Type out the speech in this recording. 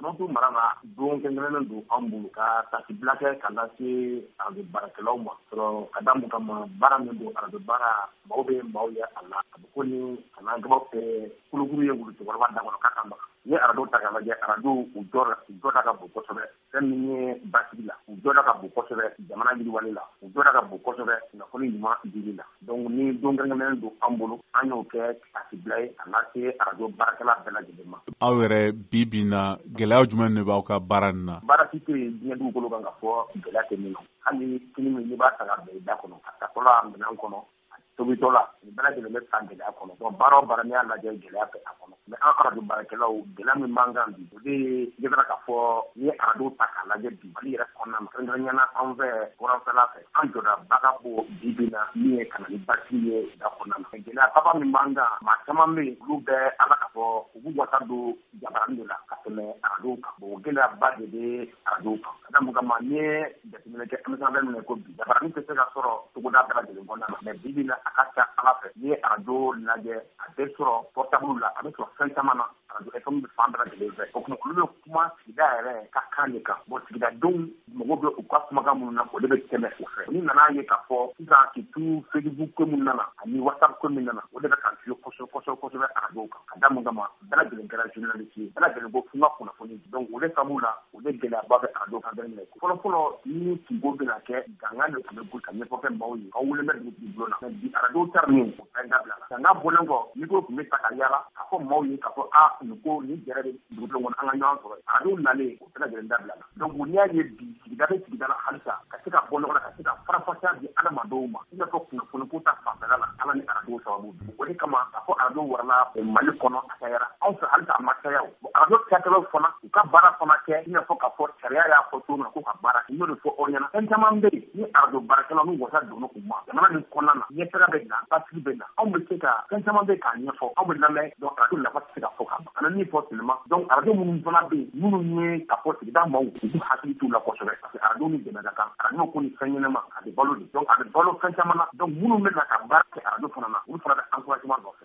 N'o mara la don kɛnɛrɛnnen don an bolo ka tasi bila kɛ ka lase arajo baarakɛlaw ma sɔrɔ ka da mun kama baara min don arajo baara maaw bɛ maaw ye a la a bɛ ko ni a n'an gabaw fɛ kulukuru ye wuli cɛkɔrɔba da kɔnɔ k'a ka maka ni arajo ta ka lajɛ arajo u jɔda ka bon kosɛbɛ fɛn min ye basigi la u jɔda ka bon kosɛbɛ jamana yiriwali la u jɔda ka bon kosɛbɛ kunnafoni ɲuman dili la donc ni don kɛnɛrɛnnen don an bolo an y'o kɛ tasi bila ye a lase arajo baarakɛla bɛɛ lajɛlen ma. Aw yɛrɛ bi na gɛlɛya jumɛn de b'aw ka baara nin na? Baara si tɛ diɲɛ dugukolo kan ka fɔ gɛlɛya tɛ min na hali kini min n'i b'a ta ka bila i da kɔnɔ a tatɔla minɛn kɔnɔ tobitɔ la nin bɛɛ lajɛlen bɛ ta gɛlɛya kɔnɔ donc baara o baara n'i y'a lajɛ gɛlɛya bɛ a kɔnɔ mais an arajo baarakɛlaw gɛlɛya min b'an kan bi o de ye k'a fɔ ni arajo ta k'a lajɛ bi Mali yɛrɛ kɔnɔna na kɛrɛnkɛrɛnnenya an fɛ kɔrɔnfɛla fɛ an jɔdaba ka bon bi na min ye ka na ni basigi ye da kɔnɔna na gɛlɛya baba min b'an kan maa caman bɛ yen olu bɛ ala ka fɔ u b'u wasa don jabaranin de la ka tɛmɛ arajo kan bon gɛlɛyaba de bɛ arajo kan ka da mun kama n'i ye jateminɛ kɛ émission bɛ minɛ ko bi jabaranin tɛ se ka sɔrɔ togoda bɛɛ lajɛlen kɔnɔna na mais bi na a ka ca ala fɛ n'i ye arajo lajɛ a bɛ sɔrɔ portable la a bɛ sɔrɔ fɛn caman na arajo FM bɛ fan bɛɛ lajɛlen fɛ o kuma olu bɛ kuma sigida yɛrɛ ka kan de kan bon sigidadenw mago bɛ u ka kumakan minnu na o de bɛ tɛmɛ o fɛ ni nana ye k'a fɔ sisan surtout Facebook ko min nana ani WhatsApp ko min nana o de bɛ kan fili kosɛbɛ arajo kan ka da mun kama bɛɛ lajɛlen kɛra journaliste ye bɛɛ lajɛlen ko f'u ka kunnafoni donc o de sababu la o de gɛlɛyaba bɛ arajo kan bɛɛ minɛ fɔlɔ ni kungo bɛna kɛ gangan de tun bɛ boli ka ɲɛfɔ kɛ maaw ye aw wele bɛ dugu bulon na mais bi arajo taara min o fɛn dabila la ganga bɔlen kɔ micro tun bɛ ta ka yaala k'a fɔ maaw ye k'a fɔ nin ko nin gɛrɛ de dugu bulon kɔnɔ an ka ɲɔgɔn sɔrɔ arajo nalen o bɛɛ lajɛlen dabila la donc n'i y'a ye bi sigida bɛ sigida la halisa ka se ka bɔ ɲɔgɔn na ka se ka farafasiya di adamadenw ma i n'a fɔ kunnafoni ko ta fanfɛla la ala ni arajo sababu o de kama k'a fɔ arajo warala Mali kɔnɔ a cayara anw fɛ halisa a ma caya o arajo cakɛlaw fana u ka baara fana kɛ i n'a fɔ k'a fɔ sariya y'a fɔ cogo min na ko ka baara kɛ n'o de fɔ aw ɲɛna fɛn caman bɛ yen ni arajo baarakɛlaw ni wasa donna u ma jamana min kɔnɔna na ɲɛtaga bɛ na basigi bɛ na anw bɛ se ka fɛn caman bɛ k'a ɲɛfɔ anw bɛ lamɛn donc arajo nafa tɛ se ka fɔ ka ban ana min fɔ sinima donc arajo minnu fana bɛ yen minnu ye k'a fɔ sigida maaw u k'u hakili t'u la kosɛbɛ parce que arajo ni dɛmɛ ka kan arajo ko ni fɛn ɲɛnama a bɛ balo de donc a bɛ balo fɛn caman na donc minnu bɛ na ka baara kɛ arajo fana na olu fana bɛ encouragement nɔfɛ